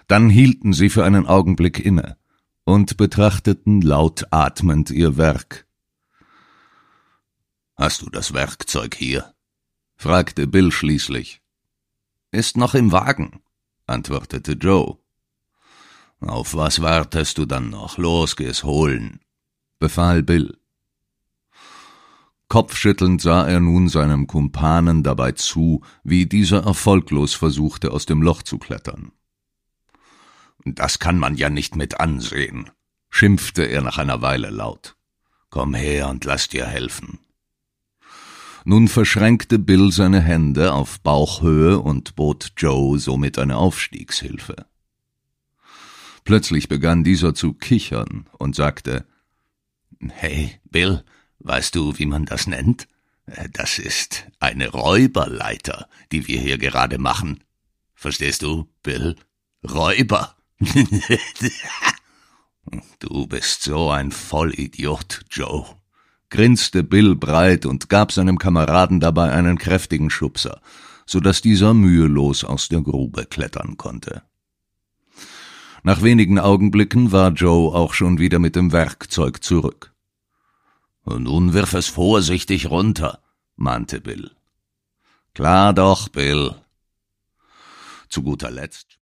Dann hielten sie für einen Augenblick inne und betrachteten laut atmend ihr Werk. »Hast du das Werkzeug hier?« fragte Bill schließlich. »Ist noch im Wagen«, antwortete Joe. »Auf was wartest du dann noch? Los, geh's holen«, befahl Bill. Kopfschüttelnd sah er nun seinem Kumpanen dabei zu, wie dieser erfolglos versuchte, aus dem Loch zu klettern. »Das kann man ja nicht mit ansehen«, schimpfte er nach einer Weile laut. »Komm her und lass dir helfen.« Nun verschränkte Bill seine Hände auf Bauchhöhe und bot Joe somit eine Aufstiegshilfe. Plötzlich begann dieser zu kichern und sagte, »Hey, Bill, weißt du, wie man das nennt? Das ist eine Räuberleiter, die wir hier gerade machen. Verstehst du, Bill? Räuber!« »Du bist so ein Vollidiot, Joe«, grinste Bill breit und gab seinem Kameraden dabei einen kräftigen Schubser, so dass dieser mühelos aus der Grube klettern konnte. Nach wenigen Augenblicken war Joe auch schon wieder mit dem Werkzeug zurück. »Nun wirf es vorsichtig runter«, mahnte Bill. »Klar doch, Bill.« Zu guter Letzt